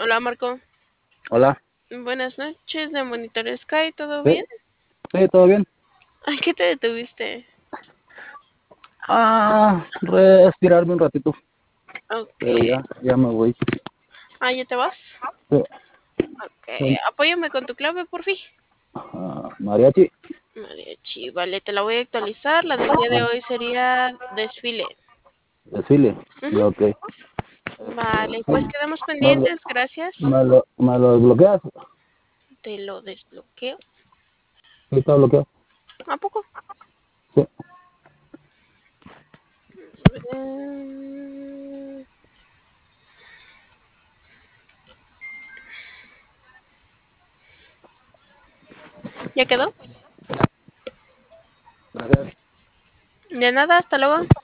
Hola Marco, Hola. buenas noches de Monitor Sky, ¿todo Sí, bien? sí, todo bien. Ay, ¿qué te detuviste? Respirarme un ratito, Ok. pero ya me voy. Ah, ¿ya te vas? Sí, Ok, sí. apóyame con tu clave, por fin. Mariachi. Mariachi, vale, te la voy a actualizar. La del día de hoy sería desfile. Desfile. Ujú. Ok. Vale, Sí, pues quedamos me lo, pendientes, gracias. me lo desbloqueas. Te lo desbloqueo. Sí, está bloqueado. ¿A poco? Sí. Mm, ¿Ya quedó? Gracias. De nada, hasta luego.